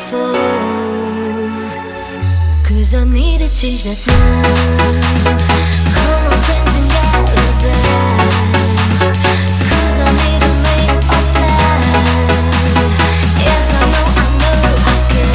phone, 'cause I need to change that mind. Call my friends and gather back, 'cause I need to make a plan. Yes, I know I can.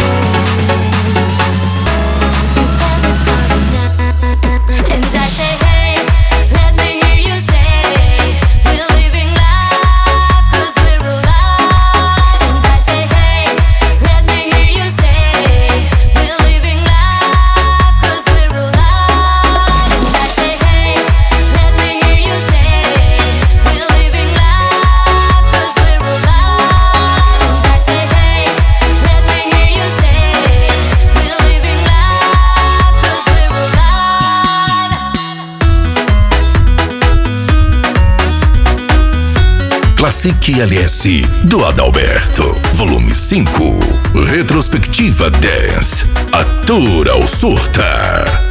To prepare this party now. And I say, hey, let me hear you say, we're living life 'cause we're alive. And I say, hey, let me hear you say, we're living life 'cause we're alive. And I say, hey, let me hear you say, we're living life 'cause we're alive. And I say, hey, let me hear you say, we're living life 'cause we're alive. Classic LS do Adalberto, volume 5. Retrospectiva Dance. Atura ou surta.